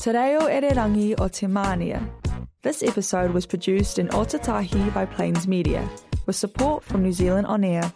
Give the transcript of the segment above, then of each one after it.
Te reo Ererangi o Te Mānia. This episode was produced in Otatahi by Plains Media, with support from New Zealand On Air.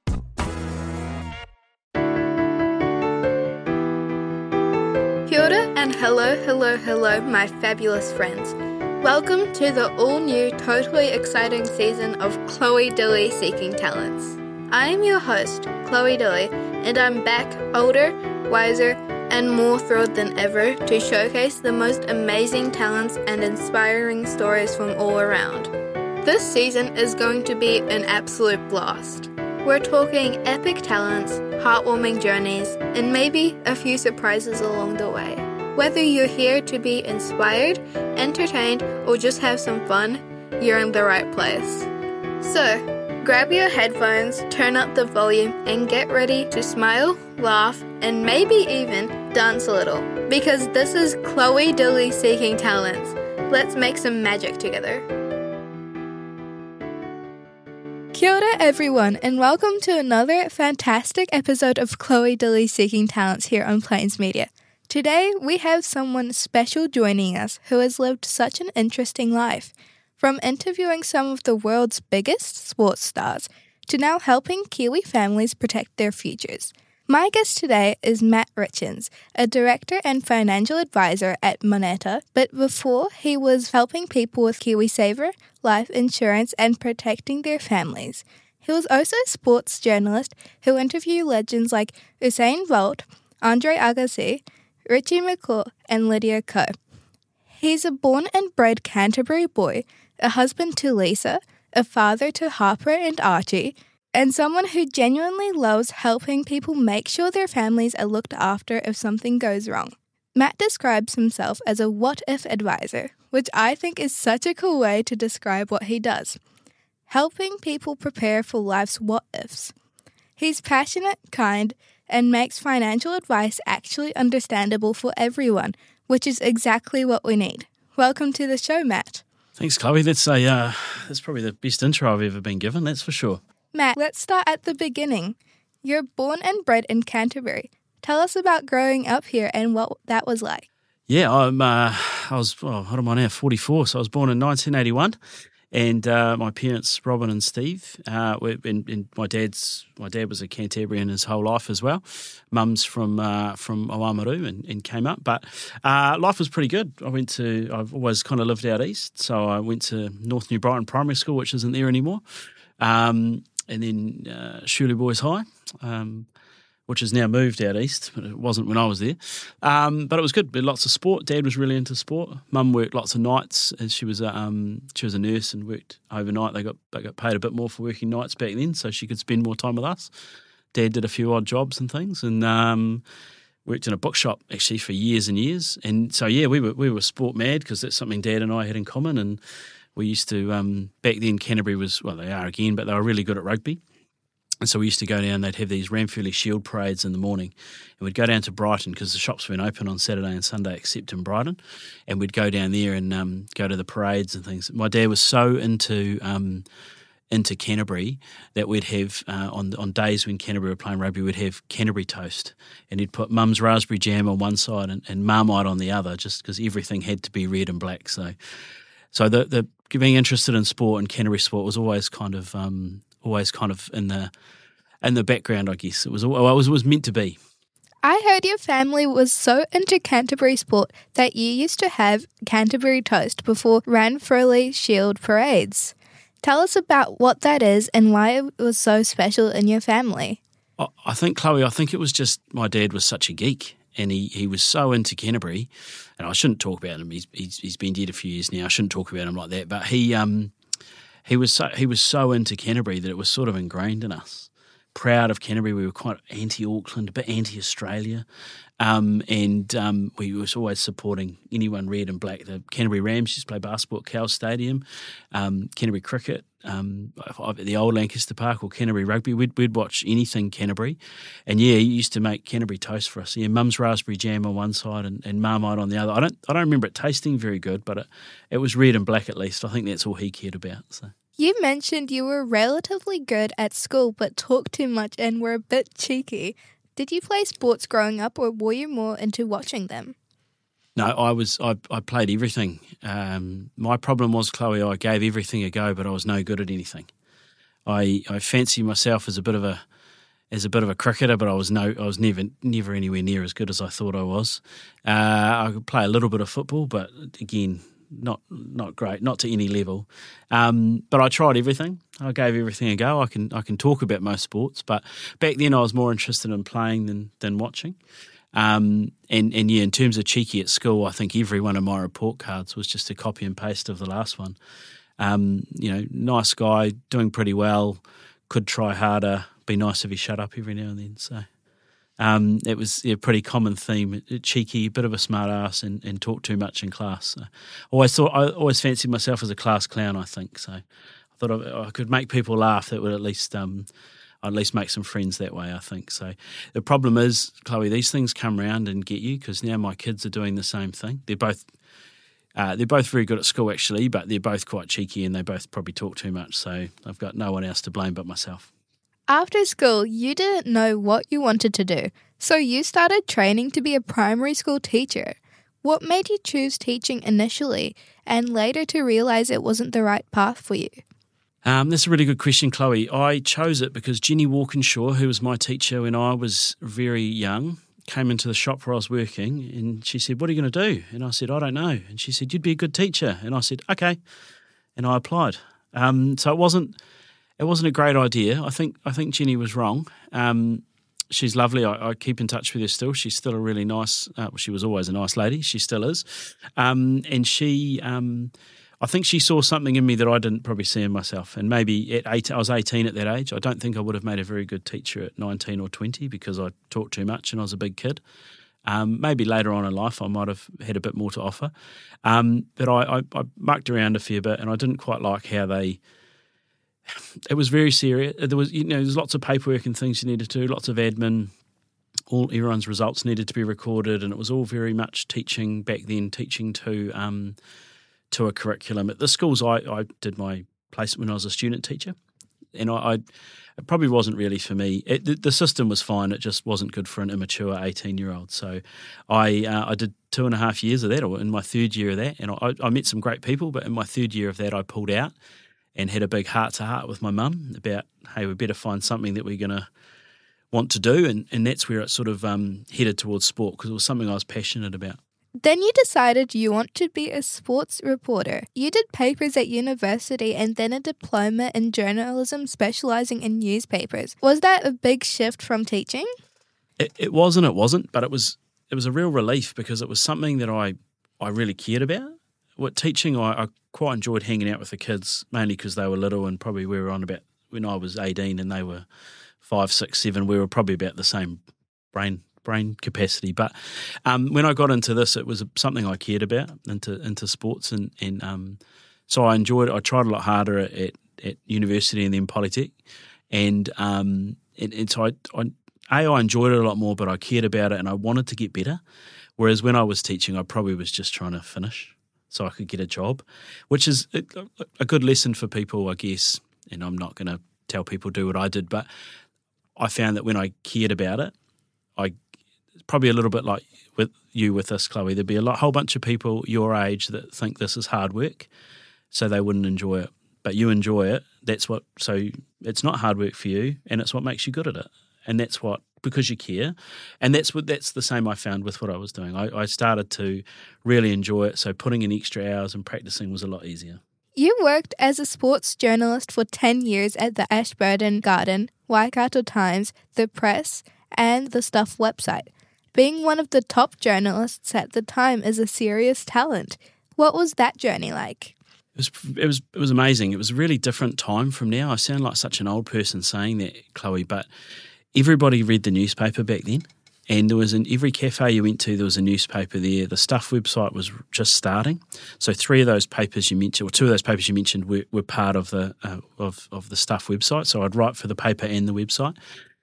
Kia ora and hello, my fabulous friends. Welcome to the all-new, totally exciting season of Chloe Dilly Seeking Talents. I am your host, Chloe Dilly, and I'm back older, wiser, and more thrilled than ever to showcase the most amazing talents and inspiring stories from all around. This season is going to be an absolute blast. We're talking epic talents, heartwarming journeys, and maybe a few surprises along the way. Whether you're here to be inspired, entertained, or just have some fun, you're in the right place. So, grab your headphones, turn up the volume, and get ready to smile, laugh, and maybe even dance a little. Because this is Chloe Dilly Seeking Talents. Let's make some magic together. Kia ora everyone, and welcome to another fantastic episode of Chloe Dilly Seeking Talents here on Plains Media. Today we have someone special joining us who has lived such an interesting life. From interviewing some of the world's biggest sports stars to now helping Kiwi families protect their futures. My guest today is Matt Richens, a director and financial advisor at Moneta, but before he was helping people with KiwiSaver, life insurance and protecting their families. He was also a sports journalist who interviewed legends like Usain Bolt, Andre Agassi, Richie McCaw and Lydia Ko. He's a born and bred Canterbury boy, a husband to Lisa, a father to Harper and Archie, and someone who genuinely loves helping people make sure their families are looked after if something goes wrong. Matt describes himself as a what-if advisor, which I think is such a cool way to describe what he does. Helping people prepare for life's what-ifs. He's passionate, kind, and makes financial advice actually understandable for everyone, which is exactly what we need. Welcome to the show, Matt. Thanks, Chloe. That's probably the best intro I've ever been given, that's for sure. Matt, let's start at the beginning. You're born and bred in Canterbury. Tell us about growing up here and what that was like. Yeah, what am I now, 44, so I was born in 1981, and my parents, Robin and Steve, and my dad was a Cantabrian his whole life as well. Mum's from Oamaru and came up, but life was pretty good. I've always kind of lived out east, so I went to North New Brighton Primary School, which isn't there anymore, and then Shirley Boys High, which has now moved out east, but it wasn't when I was there. But it was good. Lots of sport. Dad was really into sport. Mum worked lots of nights, and she was a nurse and worked overnight. They got paid a bit more for working nights back then, so she could spend more time with us. Dad did a few odd jobs and things, and worked in a bookshop actually for years and years. And so yeah, we were sport mad because that's something Dad and I had in common. And we used to back then Canterbury was, well, they are again, but they were really good at rugby. And so we used to go down, they'd have these Ranfurly Shield parades in the morning, and we'd go down to Brighton because the shops weren't open on Saturday and Sunday except in Brighton, and we'd go down there and go to the parades and things. My dad was so into Canterbury that we'd have, on days when Canterbury were playing rugby, we'd have Canterbury toast, and he'd put Mum's raspberry jam on one side and Marmite on the other, just because everything had to be red and black. So the being interested in sport and Canterbury sport was always kind of in the background, I guess. It was meant to be. I heard your family was so into Canterbury sport that you used to have Canterbury toast before Ranfurly Shield parades. Tell us about what that is and why it was so special in your family. I think, Chloe, it was just my dad was such a geek, and he was so into Canterbury, and I shouldn't talk about him. He's been dead a few years now. I shouldn't talk about him like that, but he was so into Canterbury that it was sort of ingrained in us. Proud of Canterbury. We were quite anti-Auckland, a bit anti-Australia, and we was always supporting anyone red and black. The Canterbury Rams used to play basketball at Cowell Stadium, Canterbury cricket, at the old Lancaster Park, or Canterbury rugby. We'd watch anything Canterbury, and yeah, he used to make Canterbury toast for us. Yeah, Mum's raspberry jam on one side and Marmite on the other. I don't remember it tasting very good, but it was red and black at least. I think that's all he cared about. So. You mentioned you were relatively good at school but talked too much and were a bit cheeky. Did you play sports growing up, or were you more into watching them? No, I played everything. My problem was, Chloe, I gave everything a go, but I was no good at anything. I fancy myself as a bit of a cricketer, but I was never anywhere near as good as I thought I was. I could play a little bit of football, but again, not great, not to any level. But I tried everything. I gave everything a go. I can talk about most sports, but back then I was more interested in playing than watching. And in terms of cheeky at school, I think every one of my report cards was just a copy and paste of the last one. Nice guy, doing pretty well, could try harder, be nice if he shut up every now and then. So it was a pretty common theme, cheeky, bit of a smart ass and talk too much in class. So I always fancied myself as a class clown, I think. So I thought I could make people laugh. That would at least make some friends that way, I think. So the problem is, Chloe, these things come around and get you, because now my kids are doing the same thing. They're both very good at school, actually, but they're both quite cheeky and they both probably talk too much. So I've got no one else to blame but myself. After school, you didn't know what you wanted to do, so you started training to be a primary school teacher. What made you choose teaching initially and later to realise it wasn't the right path for you? That's a really good question, Chloe. I chose it because Jenny Walkinshaw, who was my teacher when I was very young, came into the shop where I was working and she said, "What are you going to do?" And I said, "I don't know." And she said, "You'd be a good teacher." And I said, "Okay." And I applied. So it wasn't a great idea. I think Jenny was wrong. She's lovely. I keep in touch with her still. She's still a really nice, she was always a nice lady. She still is. And she, I think she saw something in me that I didn't probably see in myself. And maybe at 18, I was 18 at that age. I don't think I would have made a very good teacher at 19 or 20 because I talked too much and I was a big kid. Maybe later on in life I might have had a bit more to offer. But I mucked around a fair bit and I didn't quite like how it was very serious. There's lots of paperwork and things you needed to do, lots of admin. Everyone's results needed to be recorded, and it was all very much teaching back then, teaching to a curriculum. At the schools I did my placement when I was a student teacher, and it probably wasn't really for me. The system was fine, it just wasn't good for an immature 18-year-old. So I did 2.5 years of that, or in my third year of that, and I met some great people, but in my third year of that I pulled out and had a big heart-to-heart with my mum about, hey, we better find something that we're going to want to do, and that's where it sort of headed towards sport, because it was something I was passionate about. Then you decided you want to be a sports reporter. You did papers at university and then a diploma in journalism specialising in newspapers. Was that a big shift from teaching? It was and it wasn't, but it was a real relief because it was something that I really cared about. With teaching, I quite enjoyed hanging out with the kids, mainly because they were little, and probably we were on about, when I was 18 and they were 5, 6, 7, we were probably about the same brain capacity. But when I got into this, it was something I cared about, into sports, and so I enjoyed it. I tried a lot harder at university and then Polytech, and so I enjoyed it a lot more, but I cared about it and I wanted to get better. Whereas when I was teaching, I probably was just trying to finish so I could get a job, which is a good lesson for people, I guess. And I'm not going to tell people do what I did, but I found that when I cared about it, probably a little bit like with this, Chloe, there'd be a whole bunch of people your age that think this is hard work, so they wouldn't enjoy it. But you enjoy it. So it's not hard work for you, and it's what makes you good at it. And that's because you care. And that's the same I found with what I was doing. I started to really enjoy it, so putting in extra hours and practicing was a lot easier. You worked as a sports journalist for 10 years at the Ashburton Garden, Waikato Times, The Press, and the Stuff website. Being one of the top journalists at the time is a serious talent. What was that journey like? It was amazing. It was a really different time from now. I sound like such an old person saying that, Chloe, but everybody read the newspaper back then. And there was in every cafe you went to, there was a newspaper there. The Stuff website was just starting. So 3 of those papers you mentioned, or 2 of those papers you mentioned, were part of the of the Stuff website. So I'd write for the paper and the website.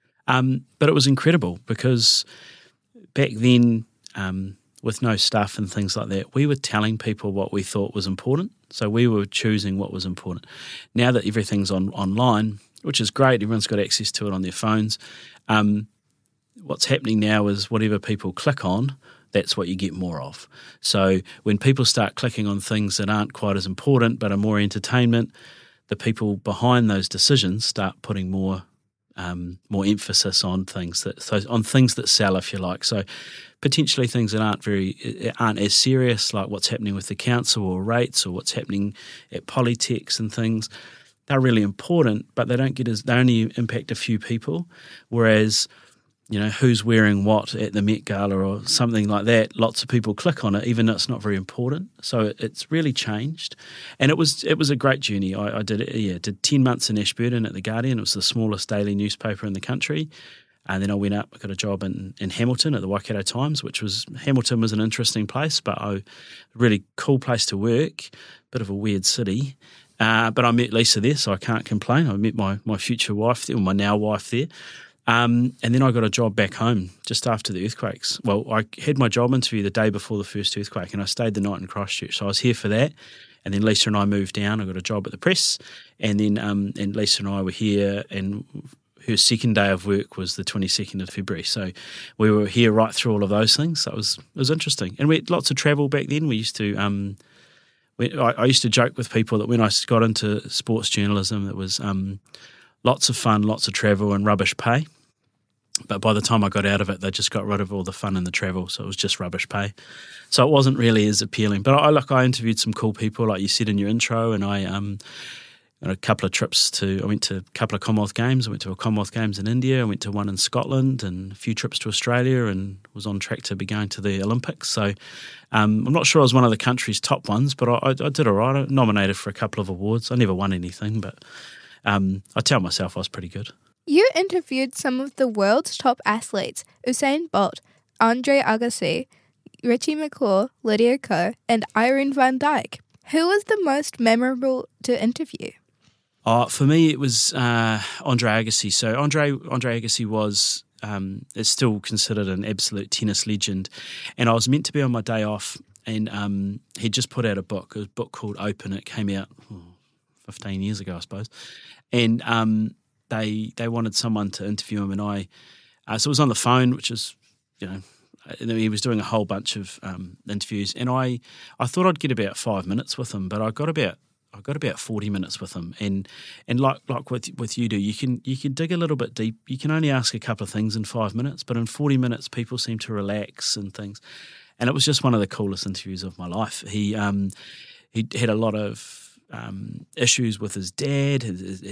But it was incredible because back then, with no stuff and things like that, we were telling people what we thought was important. So we were choosing what was important. Now that everything's online, which is great, everyone's got access to it on their phones. What's happening now is whatever people click on, that's what you get more of. So when people start clicking on things that aren't quite as important but are more entertainment, the people behind those decisions start putting more emphasis on things that sell, if you like. So potentially things that aren't as serious, like what's happening with the council or rates or what's happening at Polytechs and things, they're really important, but they only impact a few people. Whereas, who's wearing what at the Met Gala or something like that, lots of people click on it, even though it's not very important. So it's really changed. And it was a great journey. I did 10 months in Ashburton at The Guardian. It was the smallest daily newspaper in the country. And then I went up, I got a job in Hamilton at the Waikato Times, Hamilton was an interesting place, but a really cool place to work, bit of a weird city. But I met Lisa there, so I can't complain. I met my future wife there, or my now wife there. And then I got a job back home just after the earthquakes. Well, I had my job interview the day before the first earthquake, and I stayed the night in Christchurch. So I was here for that. And then Lisa and I moved down. I got a job at the press. And then and Lisa and I were here, and her second day of work was the 22nd of February. So we were here right through all of those things. So it was interesting. And we had lots of travel back then. We used to I used to joke with people that when I got into sports journalism, it was lots of fun, lots of travel and rubbish pay. But by the time I got out of it, they just got rid of all the fun and the travel, so it was just rubbish pay. So it wasn't really as appealing. But I interviewed some cool people, like you said in your intro, and I got a couple of trips I went to a couple of Commonwealth Games. I went to a Commonwealth Games in India. I went to one in Scotland and a few trips to Australia, and was on track to be going to the Olympics. So I'm not sure I was one of the country's top ones, but I did all right. I nominated for a couple of awards. I never won anything, but I tell myself I was pretty good. You interviewed some of the world's top athletes, Usain Bolt, Andre Agassi, Richie McCaw, Lydia Ko, and Irene van Dijk. Who was the most memorable to interview? For me, it was Andre Agassi. So Andre Agassi is still considered an absolute tennis legend. And I was meant to be on my day off, and he'd just put out a book called Open. It came out 15 years ago, I suppose. And they wanted someone to interview him, and so it was on the phone, which is, he was doing a whole bunch of interviews, and I thought I'd get about 5 minutes with him, but I got about 40 minutes with him, and like with you do, you can dig a little bit deep. You can only ask a couple of things in 5 minutes, but in 40 minutes, people seem to relax and things, and it was just one of the coolest interviews of my life. He had a lot of issues with his dad.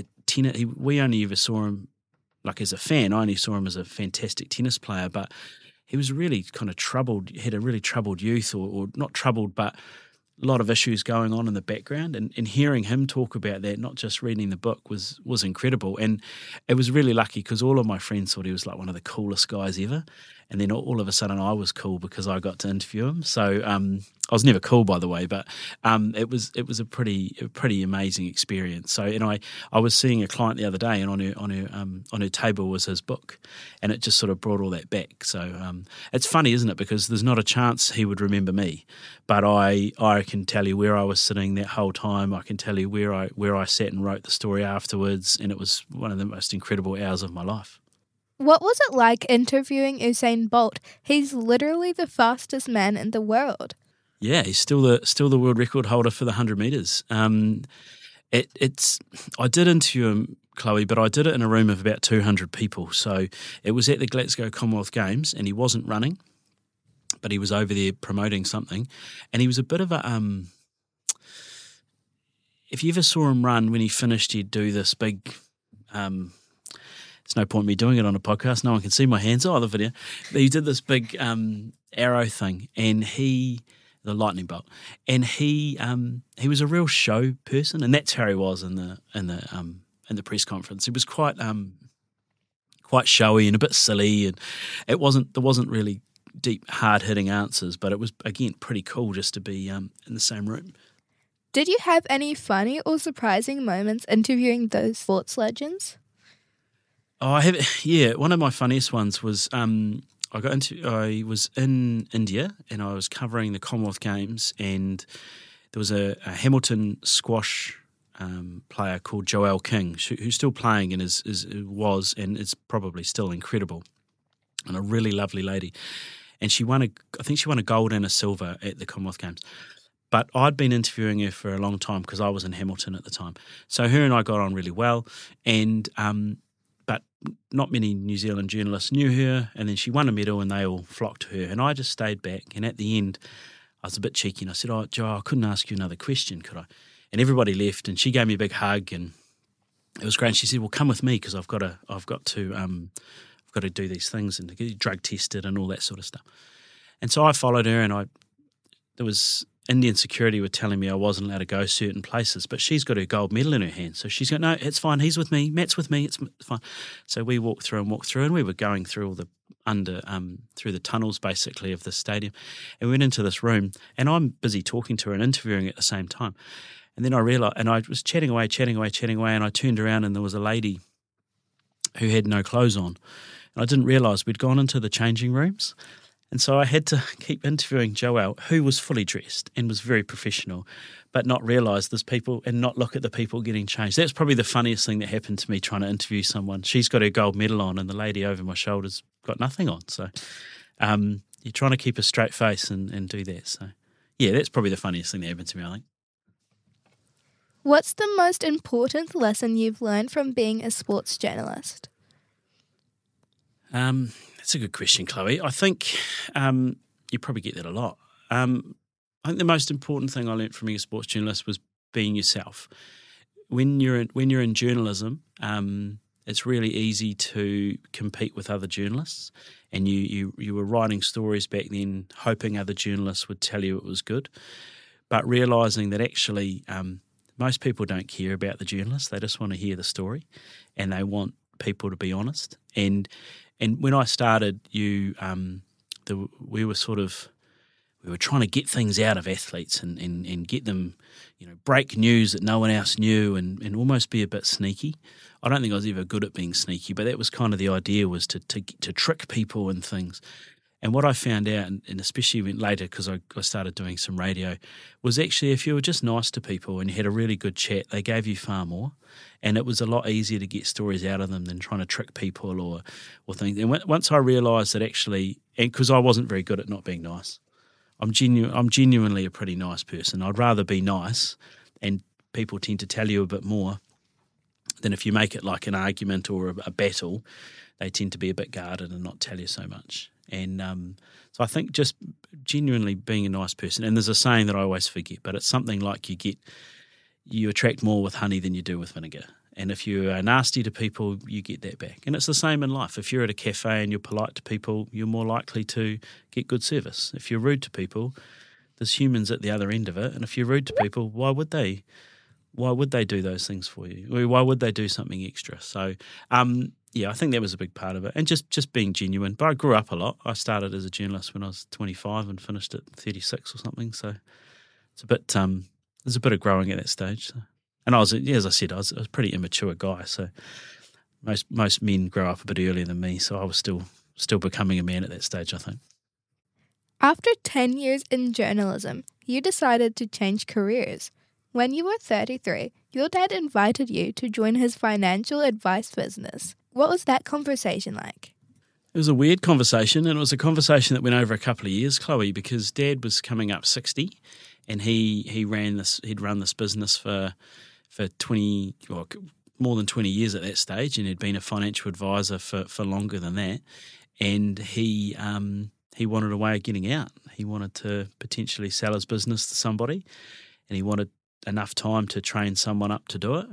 We only ever saw him like as a fan. I only saw him as a fantastic tennis player, but he was really kind of troubled. He had a really troubled youth, or not troubled, but a lot of issues going on in the background. And hearing him talk about that, not just reading the book, was incredible. And it was really lucky because all of my friends thought he was like one of the coolest guys ever. And then all of a sudden I was cool because I got to interview him. So I was never cool, by the way, but it was a pretty amazing experience. So, and I was seeing a client the other day, and on her table was his book, and it just sort of brought all that back. So it's funny, isn't it? Because there's not a chance he would remember me, but I can tell you where I was sitting that whole time. I can tell you where I sat and wrote the story afterwards, and it was one of the most incredible hours of my life. What was it like interviewing Usain Bolt? He's literally the fastest man in the world. Yeah, he's still the world record holder for the 100 metres. I did interview him, Chloe, but I did it in a room of about 200 people. So it was at the Glasgow Commonwealth Games, and he wasn't running, but he was over there promoting something. And he was a bit of a if you ever saw him run, when he finished, he'd do this big there's no point me doing it on a podcast. No one can see my hands. Oh, the video. But he did this big arrow thing, and the lightning bolt, and he was a real show person, and that's how he was in the press conference. He was quite showy and a bit silly, and there wasn't really deep, hard hitting answers, but it was again pretty cool just to be in the same room. Did you have any funny or surprising moments interviewing those sports legends? Oh, I have. Yeah, one of my funniest ones was I was in India, and I was covering the Commonwealth Games, and there was a Hamilton squash player called Joelle King, who's still playing and is probably still incredible, and a really lovely lady. and I think she won a gold and a silver at the Commonwealth Games. But I'd been interviewing her for a long time because I was in Hamilton at the time. So her and I got on really well, and but not many New Zealand journalists knew her, and then she won a medal and they all flocked to her. And I just stayed back, and at the end I was a bit cheeky and I said, "Oh, Jo, I couldn't ask you another question, could I?" And everybody left, and she gave me a big hug, and it was great. And she said, "Well, come with me because I've got to do these things and get drug tested and all that sort of stuff." And so I followed her, and there was Indian security were telling me I wasn't allowed to go certain places, but she's got her gold medal in her hand. So she's going, "No, it's fine. He's with me. Matt's with me. It's fine." So we walked through, and we were going through all the through the tunnels basically of the stadium, and we went into this room, and I'm busy talking to her and interviewing at the same time. And then I realised, and I was chatting away, and I turned around and there was a lady who had no clothes on. And I didn't realise we'd gone into the changing rooms. And so I had to keep interviewing Joelle, who was fully dressed and was very professional, but not realise there's people and not look at the people getting changed. That's probably the funniest thing that happened to me trying to interview someone. She's got her gold medal on and the lady over my shoulder's got nothing on. So you're trying to keep a straight face and do that. So, yeah, that's probably the funniest thing that happened to me, I think. What's the most important lesson you've learned from being a sports journalist? That's a good question, Chloe. I think you probably get that a lot. I think the most important thing I learned from being a sports journalist was being yourself. When you're in journalism, it's really easy to compete with other journalists, and you were writing stories back then, hoping other journalists would tell you it was good, but realising that actually most people don't care about the journalists. They just want to hear the story, and they want people to be honest. And when I started, we were trying to get things out of athletes and get them, break news that no one else knew and almost be a bit sneaky. I don't think I was ever good at being sneaky, but that was kind of the idea, was to trick people and things. And what I found out, and especially later because I started doing some radio, was actually if you were just nice to people and you had a really good chat, they gave you far more. And it was a lot easier to get stories out of them than trying to trick people or things. And once I realised that actually, and because I wasn't very good at not being nice, I'm genuinely a pretty nice person. I'd rather be nice, and people tend to tell you a bit more than if you make it like an argument or a battle. They tend to be a bit guarded and not tell you so much. And so I think just genuinely being a nice person, and there's a saying that I always forget, but it's something like you attract more with honey than you do with vinegar. And if you are nasty to people, you get that back. And it's the same in life. If you're at a cafe and you're polite to people, you're more likely to get good service. If you're rude to people, there's humans at the other end of it. And if you're rude to people, why would they do those things for you? Why would they do something extra? So, I think that was a big part of it. And just being genuine. But I grew up a lot. I started as a journalist when I was 25 and finished at 36 or something. So it's a bit, there's a bit of growing at that stage. So. And I was, as I said, I was a pretty immature guy. So most men grow up a bit earlier than me. So I was still becoming a man at that stage, I think. After 10 years in journalism, you decided to change careers. When you were 33, your dad invited you to join his financial advice business. What was that conversation like? It was a weird conversation, and it was a conversation that went over a couple of years, Chloe, because Dad was coming up 60, and he'd run this business for 20, or more than 20 years at that stage, and had been a financial advisor for longer than that. And he wanted a way of getting out. He wanted to potentially sell his business to somebody, and he wanted enough time to train someone up to do it.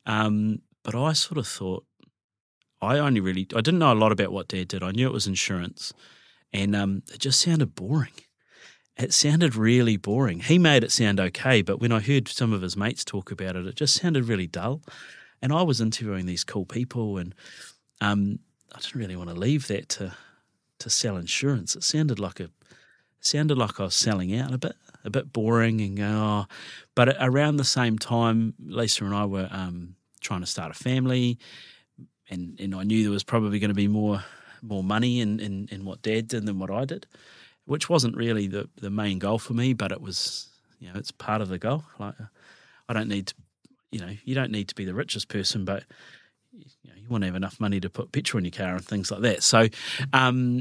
But I sort of thought, I didn't know a lot about what Dad did. I knew it was insurance, and it just sounded boring. It sounded really boring. He made it sound okay, but when I heard some of his mates talk about it, it just sounded really dull. And I was interviewing these cool people, and I didn't really want to leave that to sell insurance. It sounded like I was selling out a bit boring, and but around the same time, Lisa and I were trying to start a family, and I knew there was probably going to be more money in what Dad did than what I did, which wasn't really the main goal for me, but it was, it's part of the goal. Like, I don't need to, you don't need to be the richest person, but you want to have enough money to put petrol in your car and things like that. So,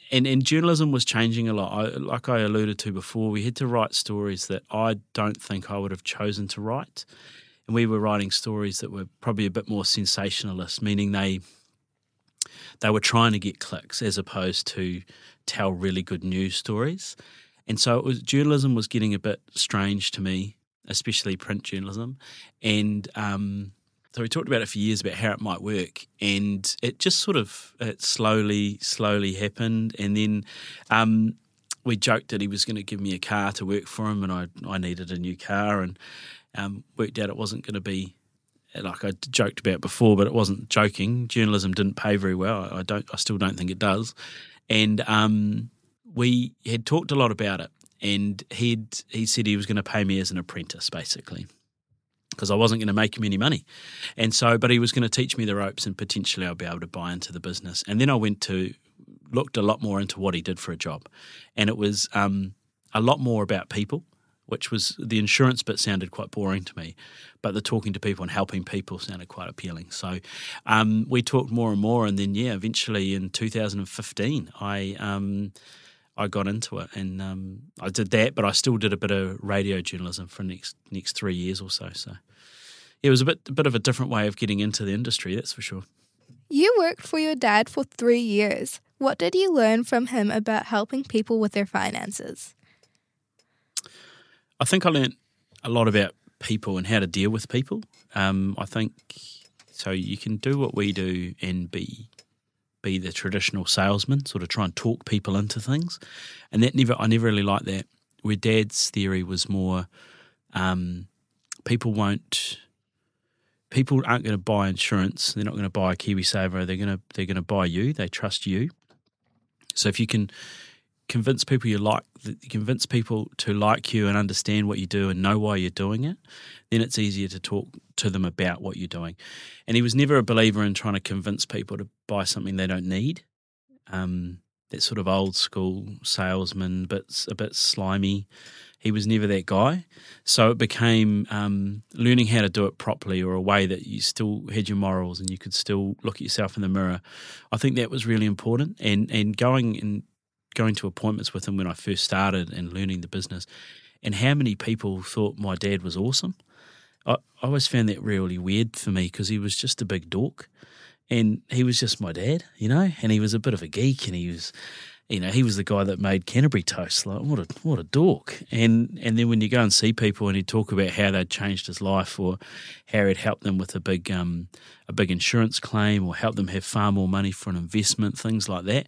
And journalism was changing a lot. Like I alluded to before, we had to write stories that I don't think I would have chosen to write. And we were writing stories that were probably a bit more sensationalist, meaning they were trying to get clicks as opposed to tell really good news stories. And so journalism was getting a bit strange to me, especially print journalism. And so we talked about it for years about how it might work, and it just it slowly happened. And then we joked that he was going to give me a car to work for him, and I needed a new car, and worked out it wasn't going to be like I joked about before, but it wasn't joking. Journalism didn't pay very well. I still don't think it does. And we had talked a lot about it, and he said he was going to pay me as an apprentice, basically, because I wasn't going to make him any money. And so, but he was going to teach me the ropes, and potentially I'll be able to buy into the business. And then I looked a lot more into what he did for a job. And it was a lot more about people, which was the insurance bit sounded quite boring to me, but the talking to people and helping people sounded quite appealing. So we talked more and more, and then, eventually in 2015, I got into it, and I did that, but I still did a bit of radio journalism for the next 3 years or so. So it was a bit of a different way of getting into the industry, that's for sure. You worked for your dad for 3 years. What did you learn from him about helping people with their finances? I think I learned a lot about people and how to deal with people. I think so you can do what we do and be the traditional salesman, sort of try and talk people into things. And I never really liked that. Where Dad's theory was more people aren't going to buy insurance. They're not going to buy a KiwiSaver. They're going to buy you. They trust you. So if you can convince people to like you and understand what you do and know why you're doing it, then it's easier to talk to them about what you're doing. And he was never a believer in trying to convince people to buy something they don't need. That sort of old school salesman, but a bit slimy. He was never that guy. So it became learning how to do it properly, or a way that you still had your morals and you could still look at yourself in the mirror. I think that was really important. And going to appointments with him when I first started and learning the business, and how many people thought my dad was awesome. I always found that really weird for me, because he was just a big dork, and he was just my dad, and he was a bit of a geek, and he was the guy that made Canterbury toast. Like, what a dork. And then when you go and see people and he'd talk about how they'd changed his life, or how he'd helped them with a big insurance claim, or helped them have far more money for an investment, things like that.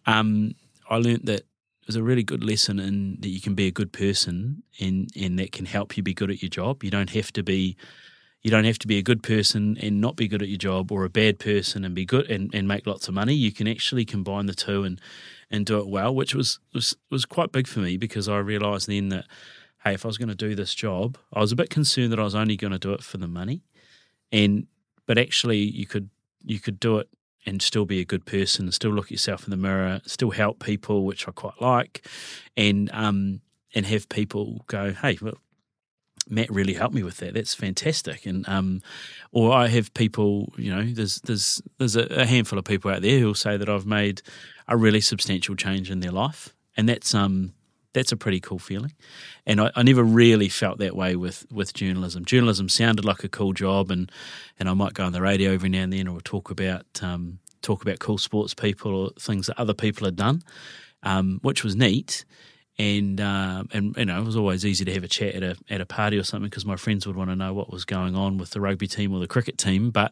I learnt that it was a really good lesson in that you can be a good person, and that can help you be good at your job. You don't have to be a good person and not be good at your job, or a bad person and be good and make lots of money. You can actually combine the two and do it well, which was quite big for me, because I realised then that, hey, if I was going to do this job, I was a bit concerned that I was only going to do it for the money, but actually you could do it and still be a good person, still look at yourself in the mirror, still help people, which I quite like, and have people go, hey, well, Matt really helped me with that. That's fantastic. And or I have people, there's a handful of people out there who'll say that I've made a really substantial change in their life, and that's a pretty cool feeling. And I never really felt that way with journalism. Journalism sounded like a cool job, and I might go on the radio every now and then, or talk about cool sports people or things that other people had done, which was neat. And it was always easy to have a chat at a party or something, because my friends would want to know what was going on with the rugby team or the cricket team. But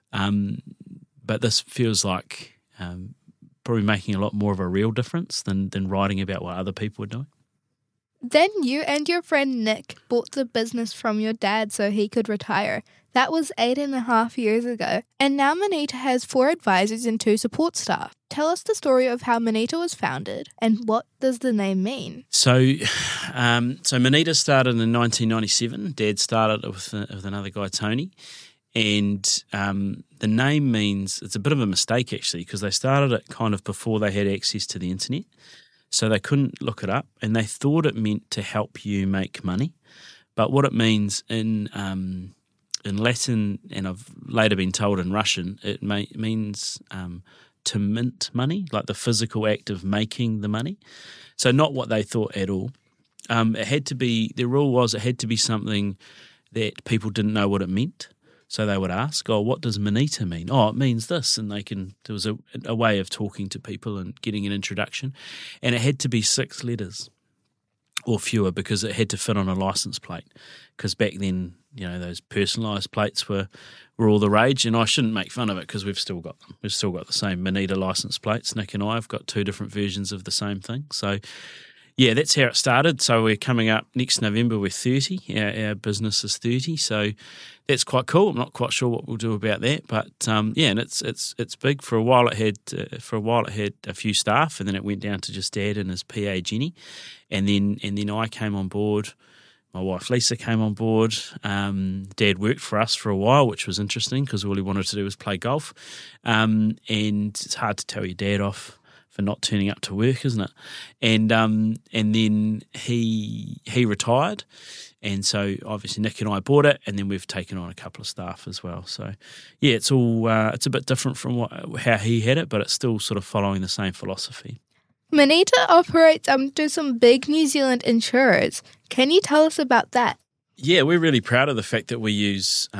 this feels like probably making a lot more of a real difference than writing about what other people were doing. Then you and your friend Nick bought the business from your dad so he could retire. That was 8.5 years ago. And now Moneta has 4 advisors and 2 support staff. Tell us the story of how Moneta was founded, and what does the name mean? So Moneta started in 1997. Dad started it with another guy, Tony. And the name means, it's a bit of a mistake actually, because they started it kind of before they had access to the internet. So they couldn't look it up, and they thought it meant to help you make money. But what it means in Latin, and I've later been told in Russian, it means to mint money, like the physical act of making the money. So not what they thought at all. It had to be, the rule was it had to be something that people didn't know what it meant. So they would ask, oh, what does Moneta mean? Oh, it means this. And there was a way of talking to people and getting an introduction. And it had to be 6 letters or fewer because it had to fit on a license plate. Because back then, those personalised plates were all the rage. And I shouldn't make fun of it because we've still got them. We've still got the same Moneta license plates. Nick and I have got 2 different versions of the same thing. So yeah, that's how it started. So we're coming up next November. We're 30. Our business is 30. So that's quite cool. I'm not quite sure what we'll do about that, but and it's big. For a while it had a few staff, and then it went down to just Dad and his PA Jenny, and then I came on board. My wife Lisa came on board. Dad worked for us for a while, which was interesting because all he wanted to do was play golf, and it's hard to tell your dad off for not turning up to work, isn't it? And then he retired, and so obviously Nick and I bought it, and then we've taken on a couple of staff as well. So yeah, it's all it's a bit different from how he had it, but it's still sort of following the same philosophy. Moneta operates through some big New Zealand insurers. Can you tell us about that? Yeah, we're really proud of the fact that we use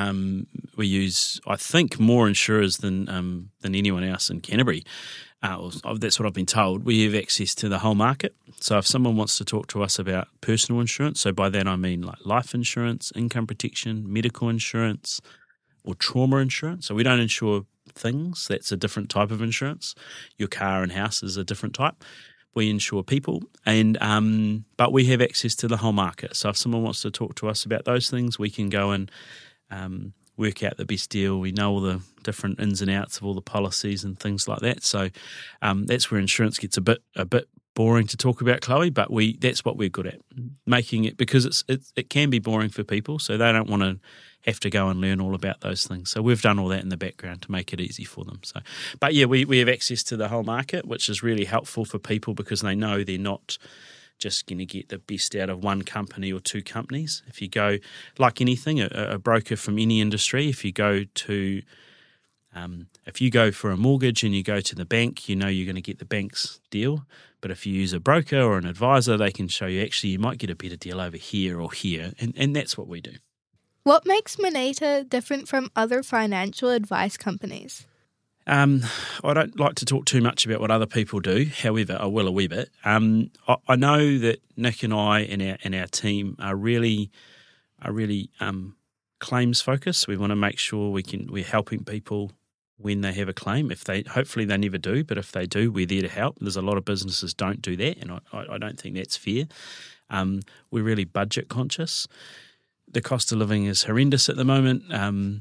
I think more insurers than anyone else in Canterbury. That's what I've been told. We have access to the whole market. So if someone wants to talk to us about personal insurance, so by that I mean like life insurance, income protection, medical insurance, or trauma insurance. So we don't insure things. That's a different type of insurance. Your car and house is a different type. We insure people, but we have access to the whole market. So if someone wants to talk to us about those things, we can go and work out the best deal. We know all the different ins and outs of all the policies and things like that. So that's where insurance gets a bit boring to talk about, Chloe. But that's what we're good at, making it, because it can be boring for people, so they don't want to have to go and learn all about those things. So we've done all that in the background to make it easy for them. So, but yeah, we have access to the whole market, which is really helpful for people because they know they're not just going to get the best out of one company or 2 companies. If you go, like anything, a broker from any industry, if you go for a mortgage and you go to the bank, you're going to get the bank's deal. But if you use a broker or an advisor, they can show you actually you might get a better deal over here or here, and that's what we do. What makes Moneta different from other financial advice companies? I don't like to talk too much about what other people do. However, I will a wee bit. I know that Nick and I and our team are really claims focused. We want to make sure we're helping people when they have a claim. Hopefully they never do, but if they do, we're there to help. There's a lot of businesses don't do that, and I don't think that's fair. We're really budget conscious. The cost of living is horrendous at the moment. I'm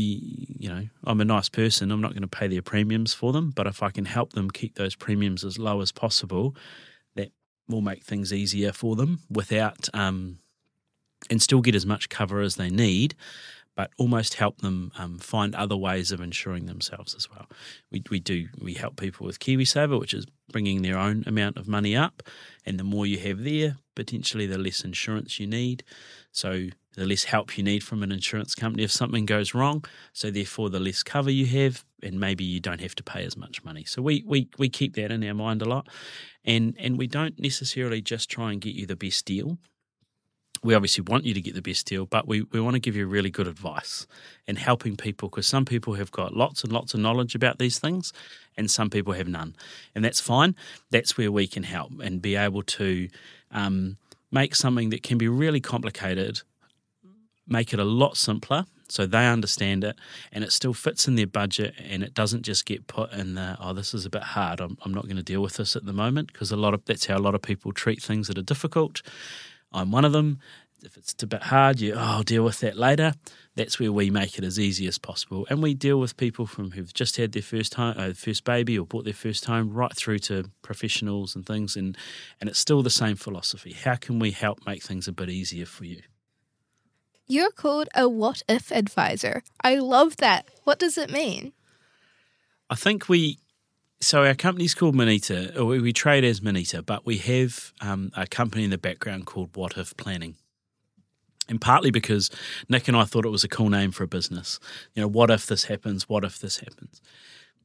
a nice person. I'm not going to pay their premiums for them, but if I can help them keep those premiums as low as possible, that will make things easier for them without and still get as much cover as they need, but almost help them find other ways of insuring themselves as well. We help people with KiwiSaver, which is bringing their own amount of money up, and the more you have there, potentially the less insurance you need. So the less help you need from an insurance company if something goes wrong. So therefore, the less cover you have, and maybe you don't have to pay as much money. So we keep that in our mind a lot, and we don't necessarily just try and get you the best deal. We obviously want you to get the best deal, but we want to give you really good advice and helping people, because some people have got lots and lots of knowledge about these things and some people have none. And that's fine. That's where we can help and be able to make something that can be really complicated, make it a lot simpler so they understand it and it still fits in their budget and it doesn't just get put in this is a bit hard, I'm not going to deal with this at the moment, because that's how a lot of people treat things that are difficult. I'm one of them. If it's a bit hard, I'll deal with that later. That's where we make it as easy as possible. And we deal with people who've just had their first baby or bought their first home, right through to professionals and things. And it's still the same philosophy. How can we help make things a bit easier for you? You're called a what-if advisor. I love that. What does it mean? I think so our company's called Moneta, or we trade as Moneta, but we have a company in the background called What If Planning. And partly because Nick and I thought it was a cool name for a business. What if this happens? What if this happens?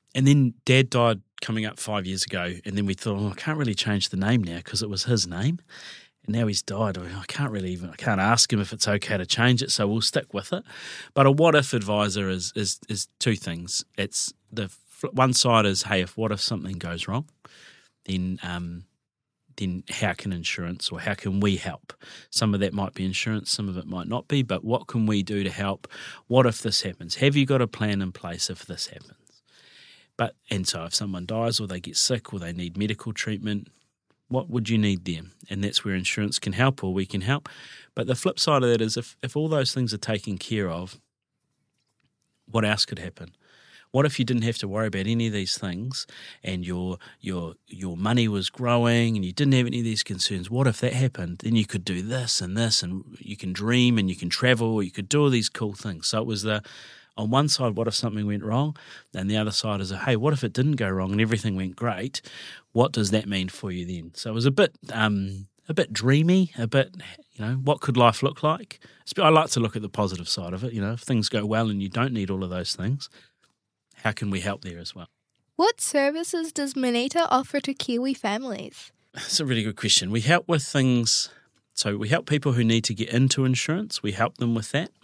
And then Dad died coming up 5 years ago, and then we thought, I can't really change the name now because it was his name. And now he's died. I can't ask him if it's okay to change it, so we'll stick with it. But a what-if advisor is two things. It's one side is, hey, what if something goes wrong? Then how can insurance or how can we help? Some of that might be insurance, some of it might not be, but what can we do to help? What if this happens? Have you got a plan in place if this happens? And so if someone dies or they get sick or they need medical treatment, what would you need then? And that's where insurance can help or we can help. But the flip side of that is if all those things are taken care of, what else could happen? What if you didn't have to worry about any of these things and your money was growing and you didn't have any of these concerns? What if that happened? Then you could do this and you can dream and you can travel or you could do all these cool things. So it was on one side, what if something went wrong? And the other side is, hey, what if it didn't go wrong and everything went great? What does that mean for you then? So it was a bit dreamy, what could life look like? I like to look at the positive side of it. If things go well and you don't need all of those things, how can we help there as well? What services does Monita offer to Kiwi families? That's a really good question. We help with things, so we help people who need to get into insurance. We help them with that.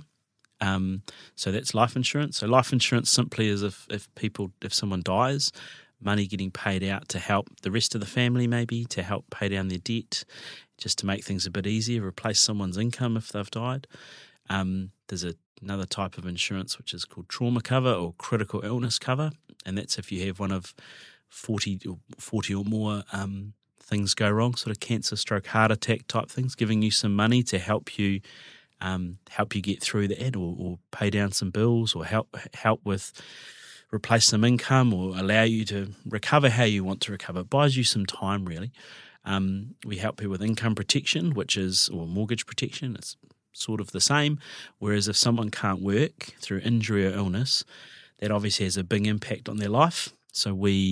So that's life insurance. So life insurance simply is if someone dies, money getting paid out to help the rest of the family maybe, to help pay down their debt, just to make things a bit easier, replace someone's income if they've died. There's another type of insurance which is called trauma cover or critical illness cover, and that's if you have one of 40 or more things go wrong, sort of cancer, stroke, heart attack type things, giving you some money to help you get through that or pay down some bills or help with replace some income or allow you to recover how you want to recover. It buys you some time really. We help people with income protection, or mortgage protection. It's sort of the same, whereas if someone can't work through injury or illness, that obviously has a big impact on their life. So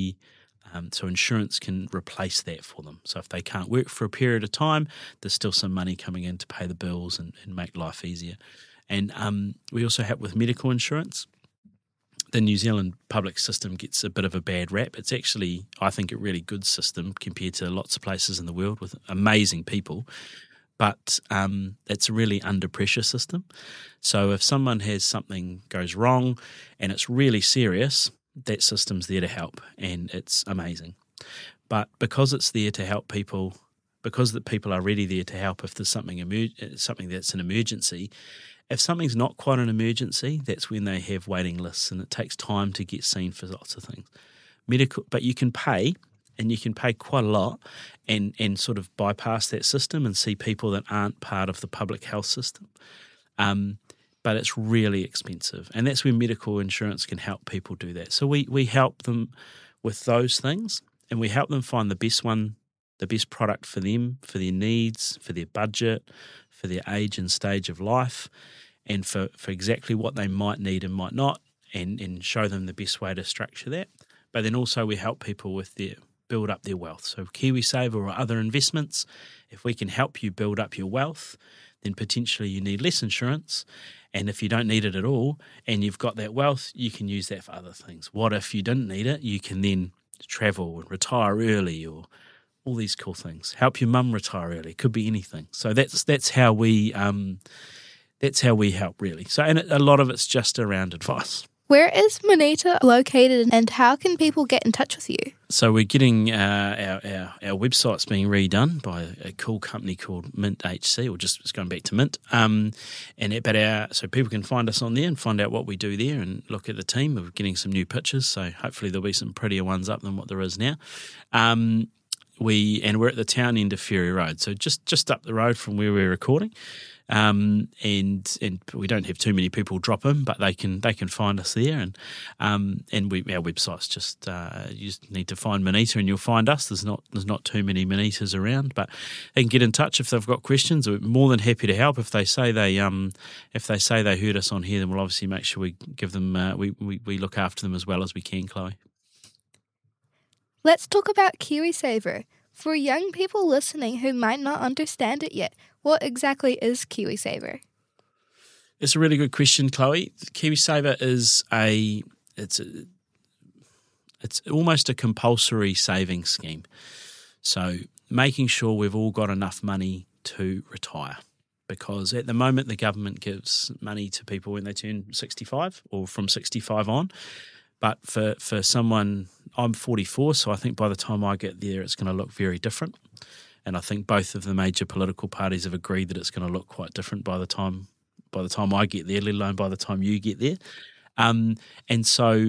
so insurance can replace that for them. So if they can't work for a period of time, there's still some money coming in to pay the bills and make life easier. And we also help with medical insurance. The New Zealand public system gets a bit of a bad rap. It's actually, I think, a really good system compared to lots of places in the world with amazing people. But it's a really under pressure system. So if someone has something goes wrong and it's really serious, that system's there to help and it's amazing. But because it's there to help people, because the people are really there to help if there's something that's an emergency, if something's not quite an emergency, that's when they have waiting lists and it takes time to get seen for lots of things. But you can pay, and you can pay quite a lot and sort of bypass that system and see people that aren't part of the public health system. But it's really expensive. And that's where medical insurance can help people do that. So we help them with those things and we help them find the best product for them, for their needs, for their budget, for their age and stage of life, and for exactly what they might need and might not, and show them the best way to structure that. But then also we help people with build up their wealth. So KiwiSaver or other investments, if we can help you build up your wealth, then potentially you need less insurance. And if you don't need it at all and you've got that wealth, you can use that for other things. What if you didn't need it? You can then travel and retire early or all these cool things. Help your mum retire early. Could be anything. So that's how we help really. So and a lot of it's just around advice. Where is Monita located and how can people get in touch with you? So we're getting our website's being redone by a cool company called Mint HC, or just it's going back to Mint. So people can find us on there and find out what we do there and look at the team. We're getting some new pictures, so hopefully there'll be some prettier ones up than what there is now. We're at the town end of Ferry Road, so just up the road from where we're recording. And we don't have too many people drop in, but they can find us there. And our website's just you just need to find Monita and you'll find us. There's not too many Monitas around, but they can get in touch if they've got questions. We're more than happy to help. If they say they heard us on here, then we'll obviously make sure we give them we look after them as well as we can, Chloe. Let's talk about KiwiSaver. For young people listening who might not understand it yet, what exactly is KiwiSaver? It's a really good question, Chloe. KiwiSaver is it's almost a compulsory savings scheme. So making sure we've all got enough money to retire. Because at the moment the government gives money to people when they turn 65 or from 65 on. But for someone, I'm 44, so I think by the time I get there it's going to look very different. And I think both of the major political parties have agreed that it's going to look quite different by the time I get there, let alone by the time you get there. And so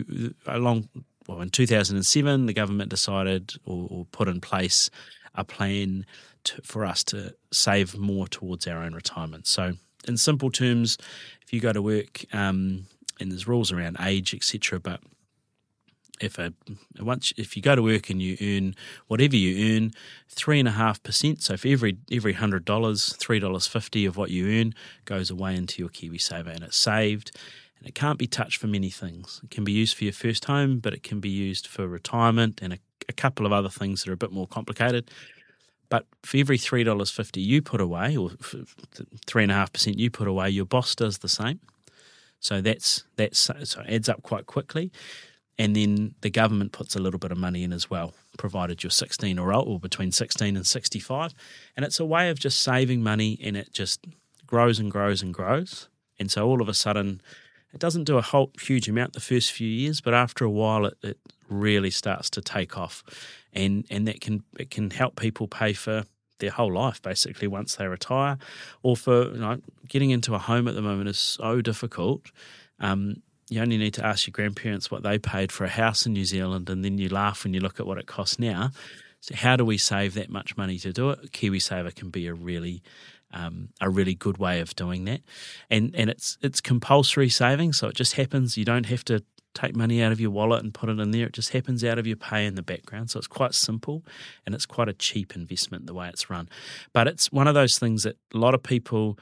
in 2007, the government decided or put in place a plan for us to save more towards our own retirement. So in simple terms, if you go to work, and there's rules around age, etc., but if you go to work and you earn whatever you earn, 3.5%, so for every $100, $3.50 of what you earn goes away into your KiwiSaver, and it's saved. And it can't be touched for many things. It can be used for your first home, but it can be used for retirement and a couple of other things that are a bit more complicated. But for every $3.50 you put away, or 3.5% you put away, your boss does the same. So so it adds up quite quickly. And then the government puts a little bit of money in as well, provided you're 16 or old, or between 16 and 65. And it's a way of just saving money, and it just grows and grows and grows. And so all of a sudden, it doesn't do a whole huge amount the first few years, but after a while it really starts to take off. And it can help people pay for their whole life, basically, once they retire. Or for getting into a home at the moment is so difficult. You only need to ask your grandparents what they paid for a house in New Zealand, and then you laugh when you look at what it costs now. So how do we save that much money to do it? KiwiSaver can be a really good way of doing that. And it's compulsory saving, so it just happens. You don't have to take money out of your wallet and put it in there. It just happens out of your pay in the background. So it's quite simple, and it's quite a cheap investment the way it's run. But it's one of those things that a lot of people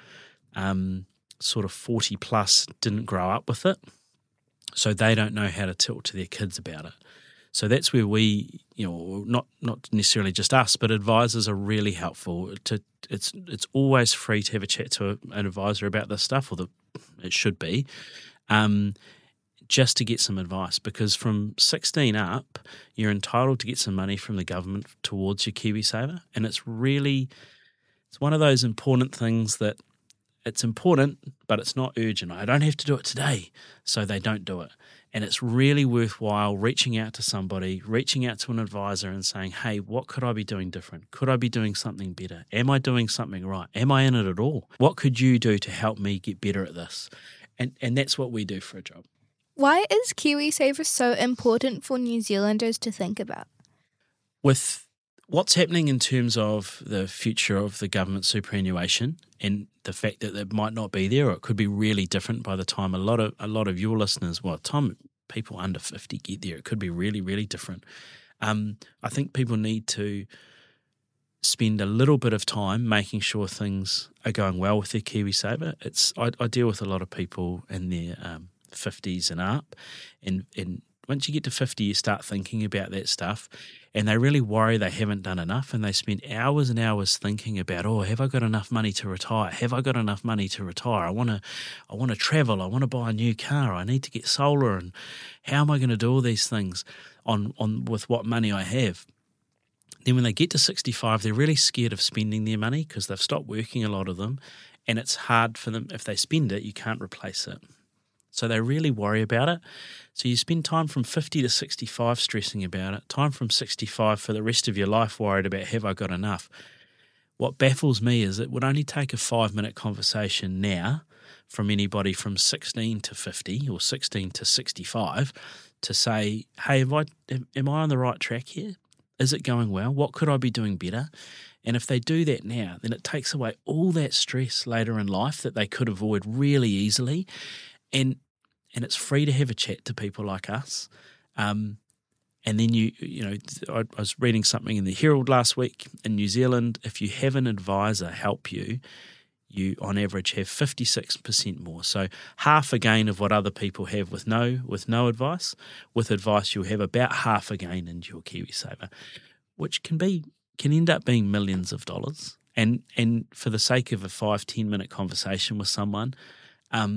sort of 40 plus didn't grow up with it. So they don't know how to talk to their kids about it. So that's where we, not necessarily just us, but advisors are really helpful. It's always free to have a chat to an advisor about this stuff, or it should be, just to get some advice. Because from 16 up, you're entitled to get some money from the government towards your KiwiSaver, and it's one of those important things that it's important, but it's not urgent. I don't have to do it today, so they don't do it. And it's really worthwhile reaching out to somebody, reaching out to an advisor and saying, hey, what could I be doing different? Could I be doing something better? Am I doing something right? Am I in it at all? What could you do to help me get better at this? And that's what we do for a job. Why is KiwiSaver so important for New Zealanders to think about? With what's happening in terms of the future of the government superannuation and the fact that it might not be there, or it could be really different by the time a lot of your listeners, time people under 50 get there, it could be really, really different. I think people need to spend a little bit of time making sure things are going well with their KiwiSaver. I deal with a lot of people in their 50s and up, and once you get to 50, you start thinking about that stuff, and they really worry they haven't done enough, and they spend hours and hours thinking about, have I got enough money to retire? Have I got enough money to retire? I want to travel. I want to buy a new car. I need to get solar, and how am I going to do all these things on with what money I have? Then when they get to 65, they're really scared of spending their money because they've stopped working, a lot of them, and it's hard for them. If they spend it, you can't replace it. So they really worry about it. So you spend time from 50 to 65 stressing about it, time from 65 for the rest of your life worried about, have I got enough? What baffles me is it would only take a 5-minute conversation now from anybody from 16 to 50 or 16 to 65 to say, hey, am I on the right track here? Is it going well? What could I be doing better? And if they do that now, then it takes away all that stress later in life that they could avoid really easily. And it's free to have a chat to people like us. And then I was reading something in the Herald last week in New Zealand. If you have an advisor help you, you on average have 56% more. So half a gain of what other people have with no advice. With advice, you'll have about half a gain into your KiwiSaver, which can end up being millions of dollars. And for the sake of a 5-10 minute conversation with someone,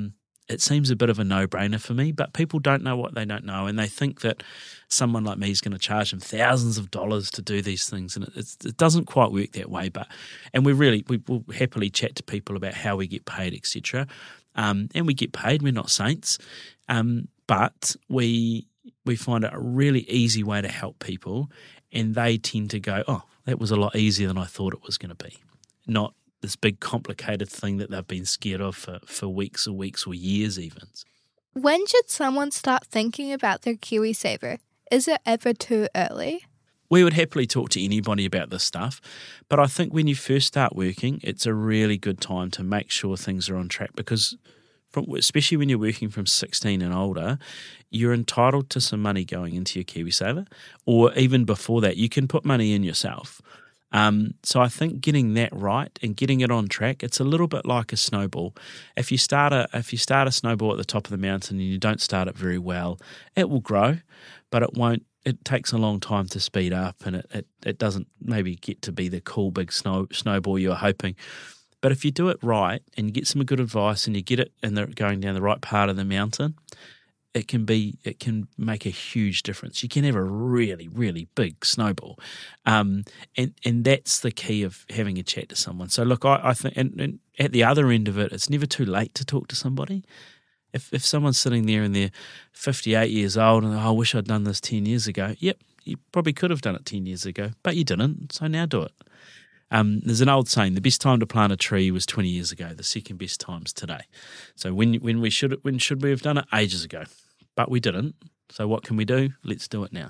it seems a bit of a no-brainer for me, but people don't know what they don't know, and they think that someone like me is going to charge them thousands of dollars to do these things, and it doesn't quite work that way. And we will happily chat to people about how we get paid, etc. And we get paid. We're not saints, but we find it a really easy way to help people, and they tend to go, "Oh, that was a lot easier than I thought it was going to be," not this big complicated thing that they've been scared of for weeks or years even. When should someone start thinking about their KiwiSaver? Is it ever too early? We would happily talk to anybody about this stuff, but I think when you first start working, it's a really good time to make sure things are on track, because especially when you're working from 16 and older, you're entitled to some money going into your KiwiSaver, or even before that, you can put money in yourself. So I think getting that right and getting it on track, it's a little bit like a snowball. If you start a snowball at the top of the mountain and you don't start it very well, it will grow, but it won't. It takes a long time to speed up, and it doesn't maybe get to be the cool big snowball you were hoping. But if you do it right and you get some good advice and you get it and they're going down the right part of the mountain, it can make a huge difference. You can have a really, really big snowball. And that's the key of having a chat to someone. So look, I think and at the other end of it, it's never too late to talk to somebody. If someone's sitting there and they're 58 years old and I wish I'd done this 10 years ago, yep, you probably could have done it 10 years ago, but you didn't, so now do it. There's an old saying: the best time to plant a tree was 20 years ago. The second best time's today. So when should we have done it? Ages ago, but we didn't. So what can we do? Let's do it now.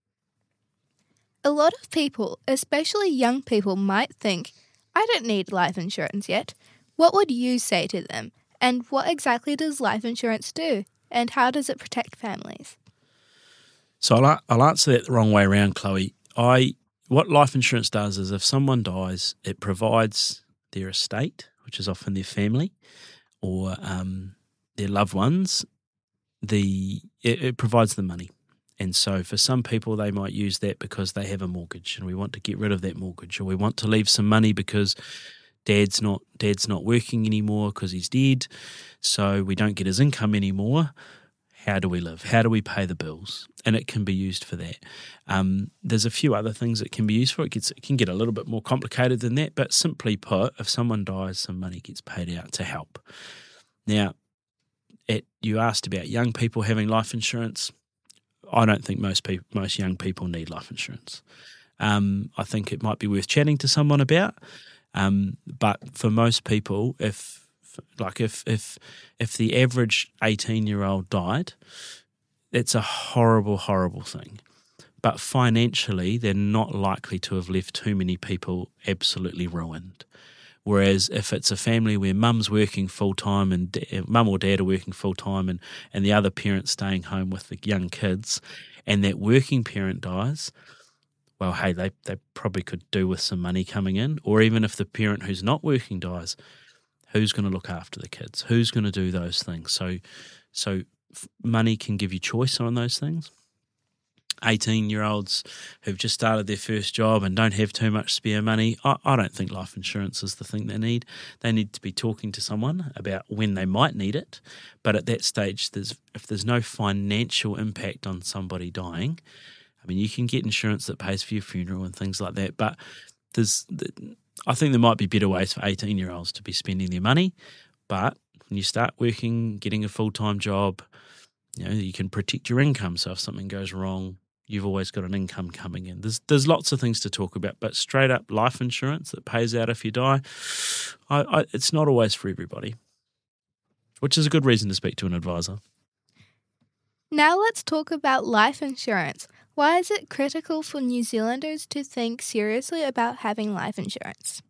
A lot of people, especially young people, might think, I don't need life insurance yet. What would you say to them? And what exactly does life insurance do? And how does it protect families? So I'll answer that the wrong way around, Chloe. What life insurance does is if someone dies, it provides their estate, which is often their family or their loved ones, it provides the money. And so for some people, they might use that because they have a mortgage and we want to get rid of that mortgage, or we want to leave some money because dad's not working anymore because he's dead, so we don't get his income anymore. How do we live? How do we pay the bills? And it can be used for that. There's a few other things it can be used for. It can get a little bit more complicated than that, but simply put, if someone dies, some money gets paid out to help. Now, you asked about young people having life insurance. I don't think most young people need life insurance. I think it might be worth chatting to someone about. But for most people, if the average 18-year-old died, it's a horrible, horrible thing. But financially, they're not likely to have left too many people absolutely ruined. Whereas if it's a family where mum's working full-time and mum or dad are working full-time and the other parent's staying home with the young kids, and that working parent dies, well, hey, they probably could do with some money coming in. Or even if the parent who's not working dies, who's going to look after the kids? Who's going to do those things? So money can give you choice on those things. 18-year-olds who've just started their first job and don't have too much spare money, I don't think life insurance is the thing they need. They need to be talking to someone about when they might need it. But at that stage, if there's no financial impact on somebody dying, I mean, you can get insurance that pays for your funeral and things like that, but I think there might be better ways for 18-year-olds to be spending their money. But when you start working, getting a full-time job, you can protect your income. So if something goes wrong, you've always got an income coming in. There's lots of things to talk about, but straight up life insurance that pays out if you die, it's not always for everybody, which is a good reason to speak to an advisor. Now let's talk about life insurance. Why is it critical for New Zealanders to think seriously about having life insurance?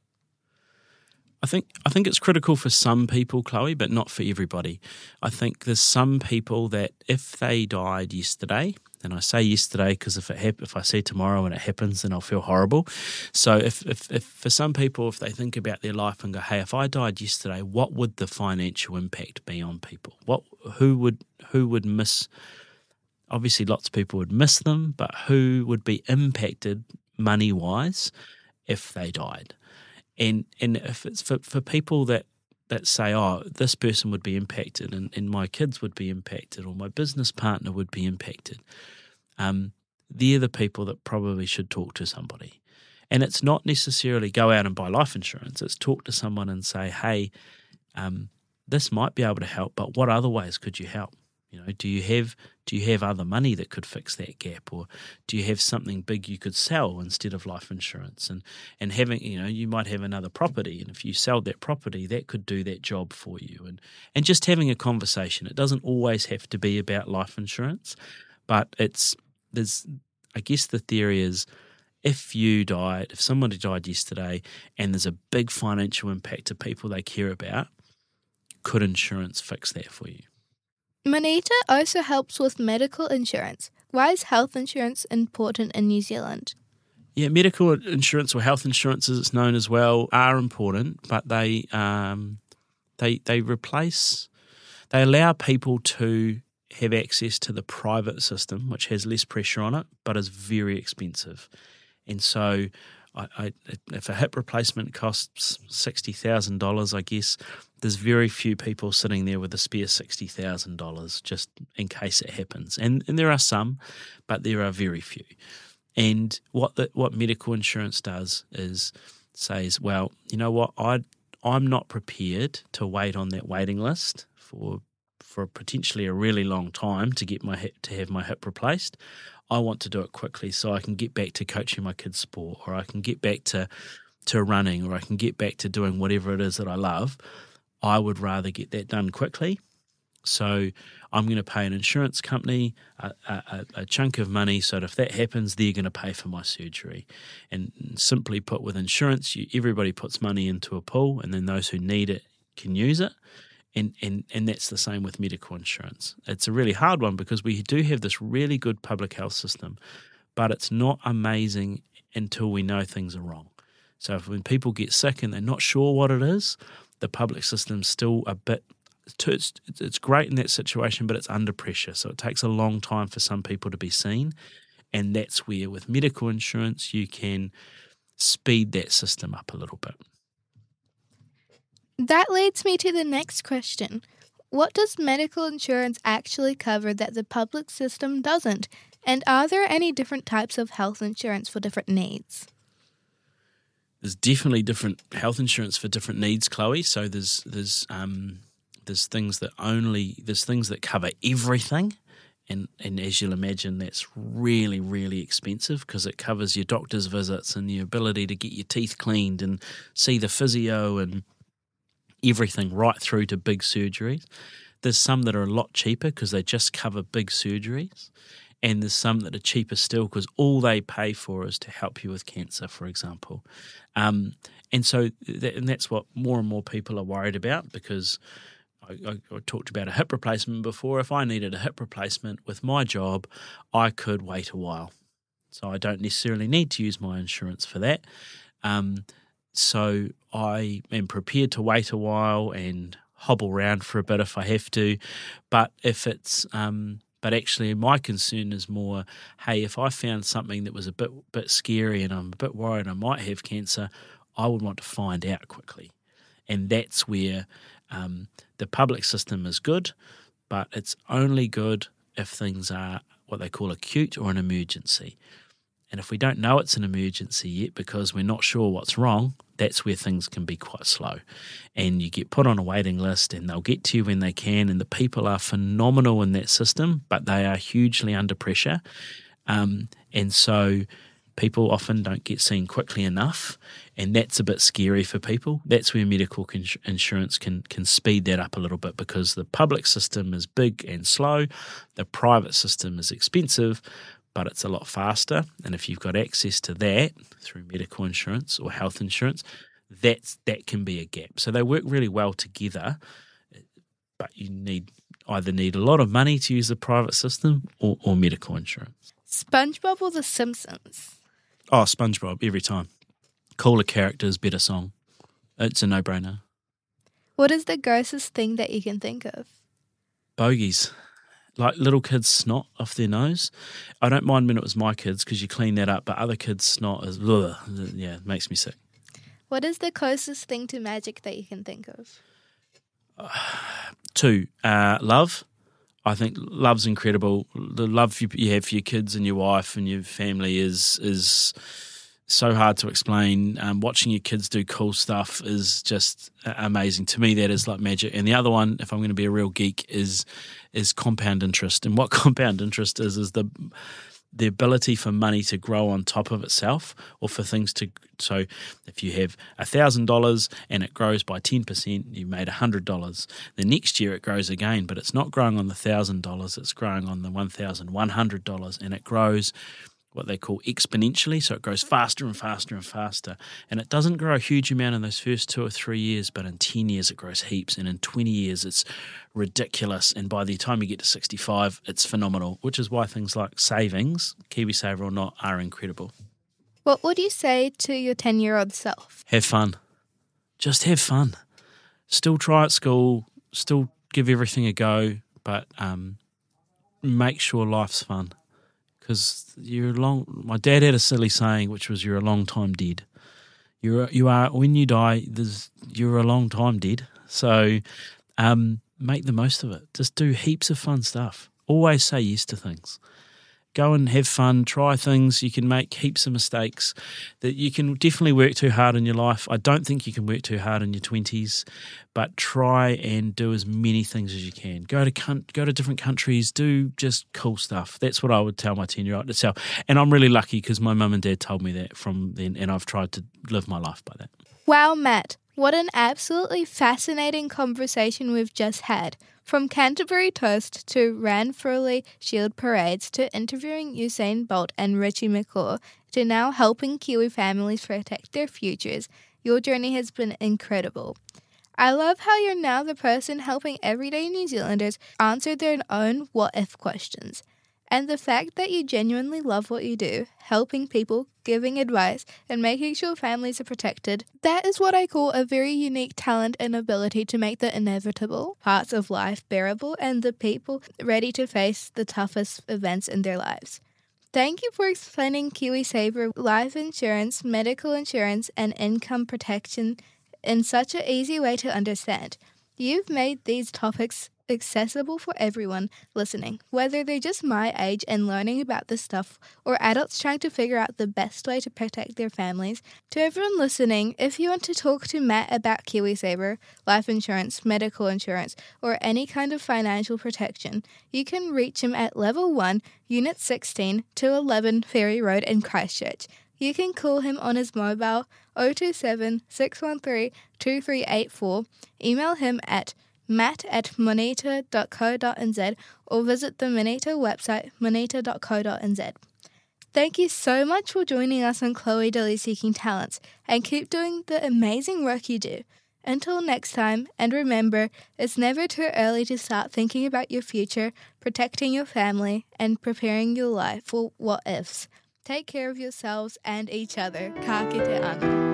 I think it's critical for some people, Chloe, but not for everybody. I think there's some people that if they died yesterday, and I say yesterday because if I see tomorrow and it happens, then I'll feel horrible. So if for some people, if they think about their life and go, hey, if I died yesterday, what would the financial impact be on people? Who would miss? Obviously, lots of people would miss them, but who would be impacted money-wise if they died? And if it's for people that say, oh, this person would be impacted and my kids would be impacted or my business partner would be impacted, they're the people that probably should talk to somebody. And it's not necessarily go out and buy life insurance. It's talk to someone and say, hey, this might be able to help, but what other ways could you help? Do you have other money that could fix that gap, or do you have something big you could sell instead of life insurance? And having, you might have another property, and if you sell that property, that could do that job for you. And just having a conversation. It doesn't always have to be about life insurance, but I guess the theory is, if somebody died yesterday and there's a big financial impact to people they care about, could insurance fix that for you? Manita also helps with medical insurance. Why is health insurance important in New Zealand? Yeah, medical insurance, or health insurance as it's known as well, are important, but they allow people to have access to the private system, which has less pressure on it, but is very expensive. And so if a hip replacement costs $60,000, I guess there's very few people sitting there with a spare $60,000 just in case it happens. And there are some, but there are very few. And what medical insurance does is says, well, you know what, I'm not prepared to wait on that waiting list for potentially a really long time to have my hip replaced. I want to do it quickly so I can get back to coaching my kids' sport, or I can get back to running, or I can get back to doing whatever it is that I love. I would rather get that done quickly. So I'm going to pay an insurance company a chunk of money so that if that happens, they're going to pay for my surgery. And simply put, with insurance, everybody puts money into a pool, and then those who need it can use it. And that's the same with medical insurance. It's a really hard one because we do have this really good public health system, but it's not amazing until we know things are wrong. So when people get sick and they're not sure what it is, the public system's still a bit, it's great in that situation, but it's under pressure. So it takes a long time for some people to be seen. And that's where with medical insurance, you can speed that system up a little bit. That leads me to the next question. What does medical insurance actually cover that the public system doesn't? And are there any different types of health insurance for different needs? There's definitely different health insurance for different needs, Chloe. So there's things that cover everything. And as you'll imagine, that's really, really expensive because it covers your doctor's visits and the ability to get your teeth cleaned and see the physio and everything right through to big surgeries. There's some that are a lot cheaper because they just cover big surgeries. And there's some that are cheaper still because all they pay for is to help you with cancer, for example. And that's what more and more people are worried about because I talked about a hip replacement before. If I needed a hip replacement with my job, I could wait a while. So I don't necessarily need to use my insurance for that. So I am prepared to wait a while and hobble around for a bit if I have to. But actually my concern is more, hey, if I found something that was a bit scary and I'm a bit worried I might have cancer, I would want to find out quickly. And that's where the public system is good, but it's only good if things are what they call acute or an emergency. And if we don't know it's an emergency yet because we're not sure what's wrong, that's where things can be quite slow. And you get put on a waiting list and they'll get to you when they can, and the people are phenomenal in that system, but they are hugely under pressure. And so people often don't get seen quickly enough, and that's a bit scary for people. That's where medical insurance can speed that up a little bit because the public system is big and slow, the private system is expensive, but it's a lot faster. And if you've got access to that through medical insurance or health insurance, that can be a gap. So they work really well together, but you either need a lot of money to use the private system or medical insurance. SpongeBob or The Simpsons? Oh, SpongeBob, every time. Cooler characters, better song. It's a no-brainer. What is the grossest thing that you can think of? Bogies. Like little kids' snot off their nose. I don't mind when it was my kids because you clean that up, but other kids' snot is, it makes me sick. What is the closest thing to magic that you can think of? Two, love. I think love's incredible. The love you have for your kids and your wife and your family is so hard to explain. Watching your kids do cool stuff is just amazing. To me, that is like magic. And the other one, if I'm going to be a real geek, is compound interest. And what compound interest is the ability for money to grow on top of itself, or for things to, so if you have $1,000 and it grows by 10%, you made $100. The next year it grows again, but it's not growing on the $1,000, it's growing on the $1,100, and it grows what they call exponentially, so it grows faster and faster and faster. And it doesn't grow a huge amount in those first 2 or 3 years, but in 10 years it grows heaps, and in 20 years it's ridiculous. And by the time you get to 65, it's phenomenal, which is why things like savings, KiwiSaver or not, are incredible. What would you say to your 10-year-old self? Have fun. Just have fun. Still try at school, still give everything a go, but make sure life's fun. Because my dad had a silly saying, which was, you're a long time dead. You are, when you die, you're a long time dead. So make the most of it. Just do heaps of fun stuff. Always say yes to things. Go and have fun, try things. You can make heaps of mistakes. That you can definitely work too hard in your life. I don't think you can work too hard in your 20s, but try and do as many things as you can. Go to different countries, do just cool stuff. That's what I would tell my 10-year-old itself. And I'm really lucky because my mum and dad told me that from then, and I've tried to live my life by that. Wow, Matt, what an absolutely fascinating conversation we've just had. From Canterbury Toast to Ranfurly Shield Parades to interviewing Usain Bolt and Richie McCaw to now helping Kiwi families protect their futures, your journey has been incredible. I love how you're now the person helping everyday New Zealanders answer their own what-if questions. And the fact that you genuinely love what you do, helping people, giving advice, and making sure families are protected, that is what I call a very unique talent and ability to make the inevitable parts of life bearable and the people ready to face the toughest events in their lives. Thank you for explaining KiwiSaver life insurance, medical insurance, and income protection in such an easy way to understand. You've made these topics accessible for everyone listening, whether they're just my age and learning about this stuff or adults trying to figure out the best way to protect their families. To everyone listening, if you want to talk to Matt about KiwiSaver, life insurance, medical insurance, or any kind of financial protection, you can reach him at Level 1, Unit 16 to 11 Ferry Road in Christchurch. You can call him on his mobile 027 613 2384, email him at matt@moneta.co.nz or visit the Moneta website moneta.co.nz. Thank you so much for joining us on Chloe Dilly Seeking Talents, and keep doing the amazing work you do. Until next time, and remember, it's never too early to start thinking about your future, protecting your family, and preparing your life for what-ifs. Take care of yourselves and each other. Ka kite ana.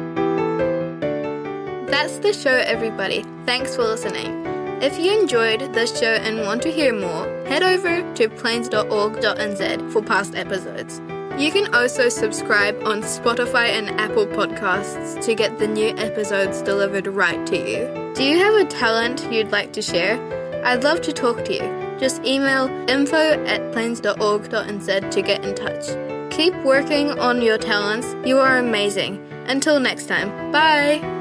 That's the show, everybody. Thanks for listening. If you enjoyed this show and want to hear more, head over to plains.org.nz for past episodes. You can also subscribe on Spotify and Apple Podcasts to get the new episodes delivered right to you. Do you have a talent you'd like to share? I'd love to talk to you. Just email info@plains.org.nz to get in touch. Keep working on your talents. You are amazing. Until next time, bye!